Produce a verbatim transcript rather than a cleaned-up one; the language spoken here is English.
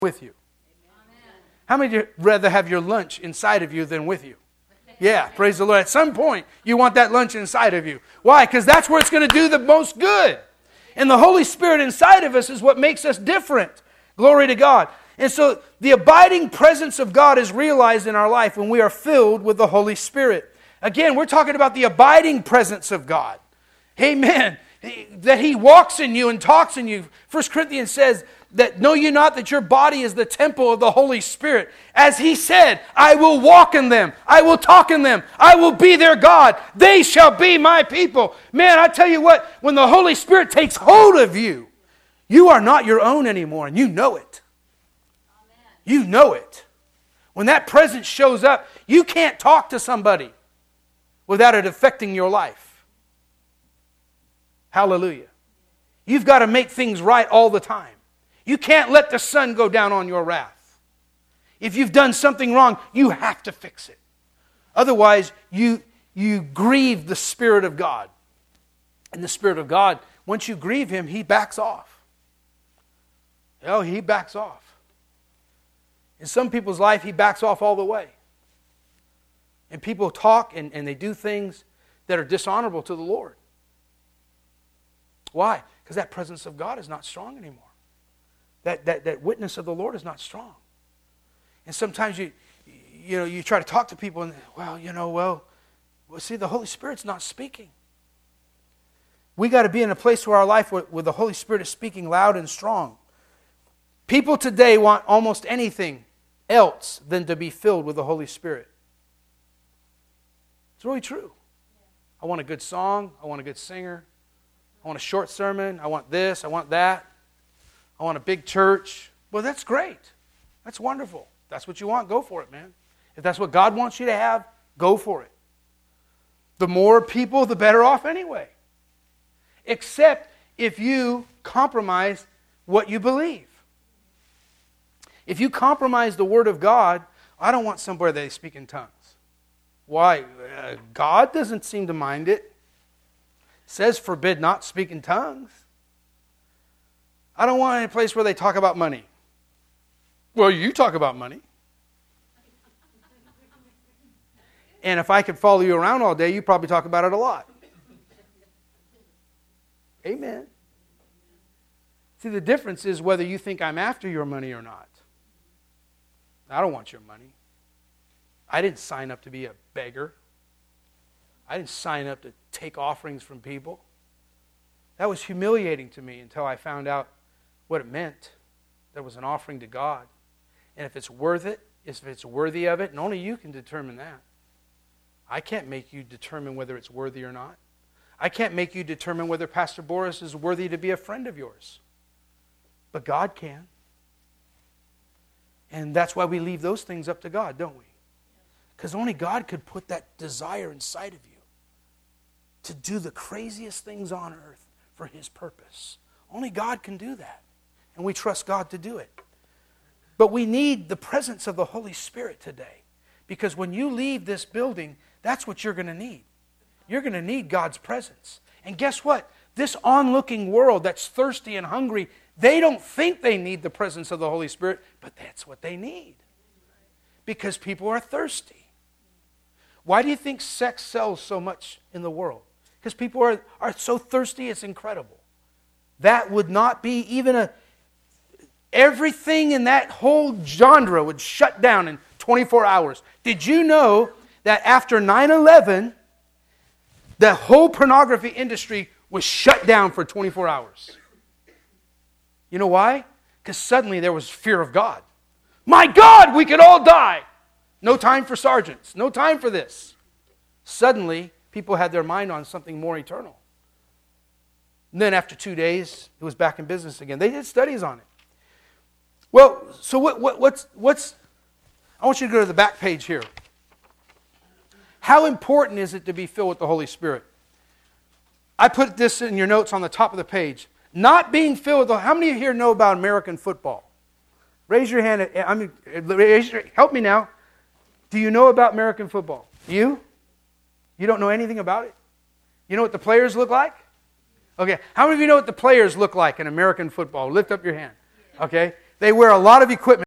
with you? How many would rather have your lunch inside of you than with you? Yeah, praise the Lord. At some point, you want that lunch inside of you. Why? Because that's where it's going to do the most good. And the Holy Spirit inside of us is what makes us different. Glory to God. And so the abiding presence of God is realized in our life when we are filled with the Holy Spirit. Again, we're talking about the abiding presence of God. Amen. That He walks in you and talks in you. First Corinthians says that know you not that your body is the temple of the Holy Spirit. As He said, I will walk in them. I will talk in them. I will be their God. They shall be my people. Man, I tell you what, when the Holy Spirit takes hold of you, you are not your own anymore, and you know it. Amen. You know it. When that presence shows up, you can't talk to somebody without it affecting your life. Hallelujah. You've got to make things right all the time. You can't let the sun go down on your wrath. If you've done something wrong, you have to fix it. Otherwise, you, you grieve the Spirit of God. And the Spirit of God, once you grieve Him, He backs off. Oh, He backs off. In some people's life, He backs off all the way. And people talk and, and they do things that are dishonorable to the Lord. Why? Because that presence of God is not strong anymore. That, that, that witness of the Lord is not strong. And sometimes you, you know, you try to talk to people and, well, you know, well, well see, the Holy Spirit's not speaking. We got to be in a place where our life where, where the Holy Spirit is speaking loud and strong. People today want almost anything else than to be filled with the Holy Spirit. It's really true. I want a good song. I want a good singer. I want a short sermon. I want this. I want that. I want a big church. Well, that's great. That's wonderful. If that's what you want, go for it, man. If that's what God wants you to have, go for it. The more people, the better off anyway. Except if you compromise what you believe. If you compromise the Word of God, I don't want somewhere they speak in tongues. Why? Uh, God doesn't seem to mind it. It says forbid not speak in tongues. I don't want any place where they talk about money. Well, you talk about money. And if I could follow you around all day, you probably talk about it a lot. Amen. See, the difference is whether you think I'm after your money or not. I don't want your money. I didn't sign up to be a beggar. I didn't sign up to take offerings from people. That was humiliating to me until I found out what it meant. There was an offering to God. And if it's worth it, if it's worthy of it, and only you can determine that. I can't make you determine whether it's worthy or not. I can't make you determine whether Pastor Boris is worthy to be a friend of yours. But God can. And that's why we leave those things up to God, don't we? Because only God could put that desire inside of you to do the craziest things on earth for His purpose. Only God can do that. And we trust God to do it. But we need the presence of the Holy Spirit today. Because when you leave this building, that's what you're going to need. You're going to need God's presence. And guess what? This onlooking world that's thirsty and hungry, they don't think they need the presence of the Holy Spirit, but that's what they need. Because people are thirsty. Why do you think sex sells so much in the world? Because people are, are so thirsty, it's incredible. That would not be even a... Everything in that whole genre would shut down in twenty-four hours. Did you know that after nine eleven, the whole pornography industry was shut down for twenty-four hours? You know why? Because suddenly there was fear of God. My God, we could all die. No time for sergeants. No time for this. Suddenly, people had their mind on something more eternal. And then after two days, it was back in business again. They did studies on it. Well, so what, what, what's, what's, I want you to go to the back page here. How important is it to be filled with the Holy Spirit? I put this in your notes on the top of the page. Not being filled with the, how many of you here know about American football? Raise your hand. I mean, raise your, help me now. Do you know about American football? You? You don't know anything about it? You know what the players look like? Okay. How many of you know what the players look like in American football? Lift up your hand. Okay. They wear a lot of equipment.